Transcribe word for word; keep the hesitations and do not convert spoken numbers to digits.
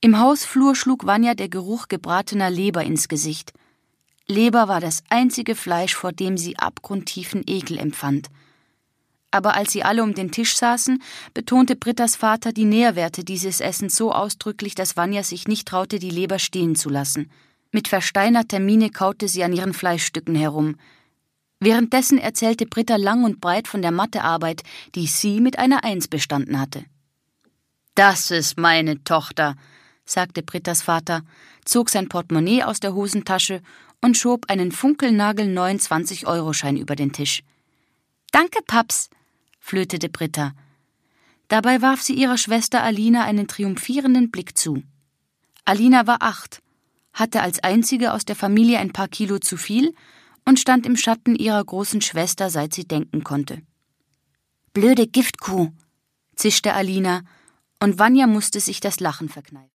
Im Hausflur schlug Vanja der Geruch gebratener Leber ins Gesicht. Leber war das einzige Fleisch, vor dem sie abgrundtiefen Ekel empfand. Aber als sie alle um den Tisch saßen, betonte Brittas Vater die Nährwerte dieses Essens so ausdrücklich, dass Vanja sich nicht traute, die Leber stehen zu lassen. Mit versteinerter Miene kaute sie an ihren Fleischstücken herum. Währenddessen erzählte Britta lang und breit von der Mathearbeit, die sie mit einer Eins bestanden hatte. »Das ist meine Tochter«, sagte Brittas Vater, zog sein Portemonnaie aus der Hosentasche und schob einen funkelnagelneuen zwanzig-Euro-Schein über den Tisch. »Danke, Paps«, flötete Britta. Dabei warf sie ihrer Schwester Alina einen triumphierenden Blick zu. Alina war acht, hatte als einzige aus der Familie ein paar Kilo zu viel und stand im Schatten ihrer großen Schwester, seit sie denken konnte. »Blöde Giftkuh«, zischte Alina, und Vanja musste sich das Lachen verkneifen.